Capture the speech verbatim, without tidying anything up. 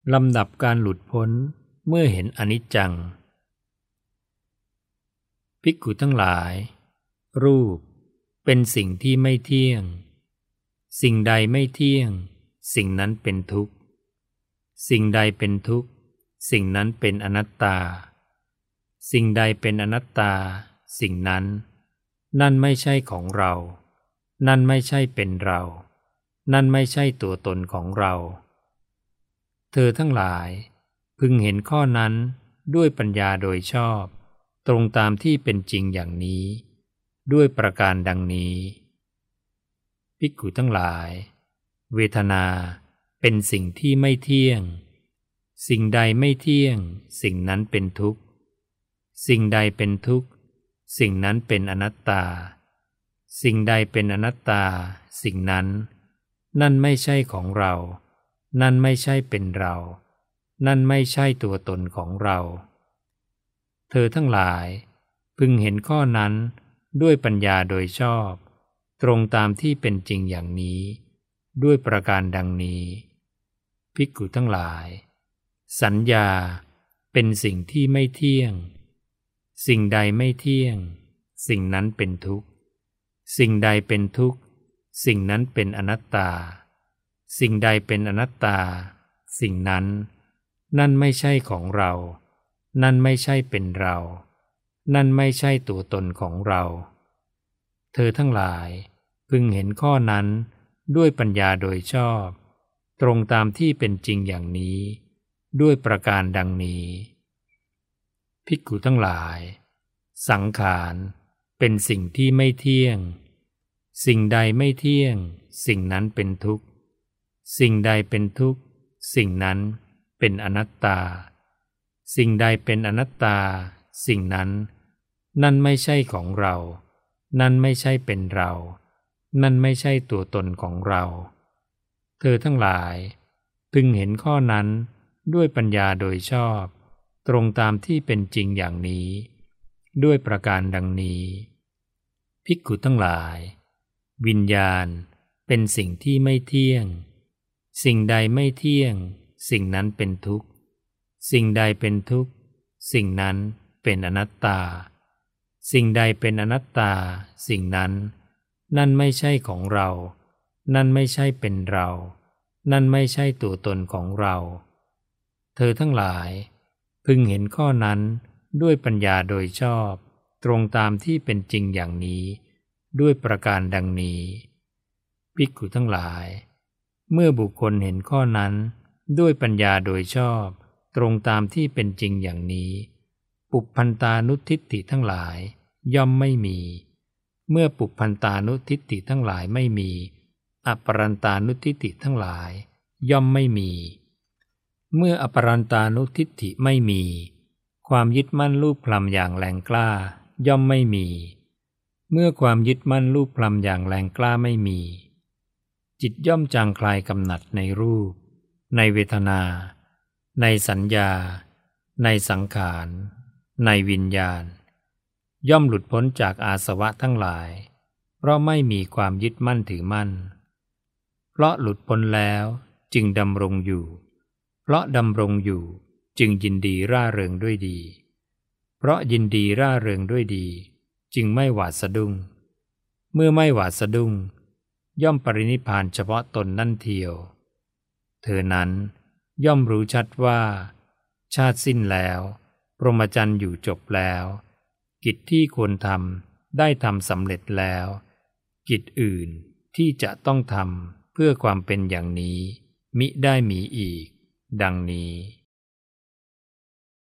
ลำดับการหลุดพ้นเมื่อเห็นอนิจจังภิกขุทั้งหลายรูปเป็นสิ่งที่ไม่เที่ยงสิ่งใดไม่เที่ยงสิ่งนั้นเป็นทุกข์สิ่งใดเป็นทุกข์สิ่งนั้นเป็นอนัตตาสิ่งใดเป็นอนัตตาสิ่งนั้นนั่นไม่ใช่ของเรานั่นไม่ใช่เป็นเรานั่นไม่ใช่ตัวตนของเราเธอทั้งหลายพึงเห็นข้อนั้นด้วยปัญญาโดยชอบตรงตามที่เป็นจริงอย่างนี้ด้วยประการดังนี้ภิกขุทั้งหลายเวทนาเป็นสิ่งที่ไม่เที่ยงสิ่งใดไม่เที่ยงสิ่งนั้นเป็นทุกข์สิ่งใดเป็นทุกข์สิ่งนั้นเป็นอนัตตาสิ่งใดเป็นอนัตตาสิ่งนั้นนั่นไม่ใช่ของเรานั่นไม่ใช่เป็นเรานั่นไม่ใช่ตัวตนของเราเธอทั้งหลายพึงเห็นข้อนั้นด้วยปัญญาโดยชอบตรงตามที่เป็นจริงอย่างนี้ด้วยประการดังนี้ภิกขุทั้งหลายสัญญาเป็นสิ่งที่ไม่เที่ยงสิ่งใดไม่เที่ยงสิ่งนั้นเป็นทุกข์สิ่งใดเป็นทุกข์สิ่งนั้นเป็นอนัตตาสิ่งใดเป็นอนัตตาสิ่งนั้นนั่นไม่ใช่ของเรานั่นไม่ใช่เป็นเรานั่นไม่ใช่ตัวตนของเราเธอทั้งหลายพึงเห็นข้อนั้นด้วยปัญญาโดยชอบตรงตามที่เป็นจริงอย่างนี้ด้วยประการดังนี้ภิกขุทั้งหลายสังขารเป็นสิ่งที่ไม่เที่ยงสิ่งใดไม่เที่ยงสิ่งนั้นเป็นทุกข์สิ่งใดเป็นทุกข์สิ่งนั้นเป็นอนัตตาสิ่งใดเป็นอนัตตาสิ่งนั้นนั่นไม่ใช่ของเรานั่นไม่ใช่เป็นเรานั่นไม่ใช่ตัวตนของเราเธอทั้งหลายพึงเห็นข้อนั้นด้วยปัญญาโดยชอบตรงตามที่เป็นจริงอย่างนี้ด้วยประการดังนี้ภิกขุทั้งหลายวิญญาณเป็นสิ่งที่ไม่เที่ยงสิ่งใดไม่เที่ยงสิ่งนั้นเป็นทุกข์สิ่งใดเป็นทุกข์สิ่งนั้นเป็นอนัตตาสิ่งใดเป็นอนัตตาสิ่งนั้นนั่นไม่ใช่ของเรานั่นไม่ใช่เป็นเรานั่นไม่ใช่ตัวตนของเราเธอทั้งหลายพึงเห็นข้อนั้นด้วยปัญญาโดยชอบตรงตามที่เป็นจริงอย่างนี้ด้วยประการดังนี้ภิกขุทั้งหลายเมื่อบุคคลเห็นข้อนั้นด้วยปัญญาโดยชอบตรงตามที่เป็นจริงอย่างนี้ปุพพันตานุทิฏฐิทั้งหลายย่อมไม่มีเมื่อปุพพันตานุทิฏฐิทั้งหลายไม่มีอปรันตานุทิฏฐิทั้งหลายย่อมไม่มีเมื่ออปรันตานุทิฏฐิไม่มีความยึดมั่นรูปพลัมอย่างแรงกล้าย่อมไม่มีเมื่อความยึดมั่นรูปพลัมอย่างแรงกล้าไม่มีจิตย่อมจางคลายกำหนัดในรูปในเวทนาในสัญญาในสังขารในวิญญาณย่อมหลุดพ้นจากอาสวะทั้งหลายเพราะไม่มีความยึดมั่นถือมั่นเพราะหลุดพ้นแล้วจึงดำรงอยู่เพราะดำรงอยู่จึงยินดีร่าเริงด้วยดีเพราะยินดีร่าเริงด้วยดีจึงไม่หวาดสะดุ้งเมื่อไม่หวาดสะดุ้งย่อมปรินิพพานเฉพาะตนนั่นเทียวเธอนั้นย่อมรู้ชัดว่าชาติสิ้นแล้วพรหมจรรย์อยู่จบแล้วกิจที่ควรทำได้ทำสำเร็จแล้วกิจอื่นที่จะต้องทำเพื่อความเป็นอย่างนี้มิได้มีอีกดังนี้